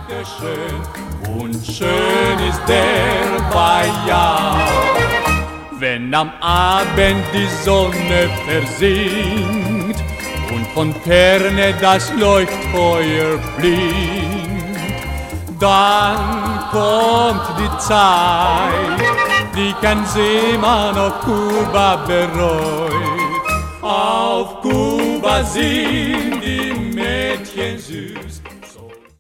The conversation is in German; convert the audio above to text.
schön und schön ist der Bayer. Wenn am Abend die Sonne versinkt und von ferne das Leuchtfeuer blinkt, dann kommt die Zeit, die kein Seemann auf Kuba bereut. Auf Kuba sind die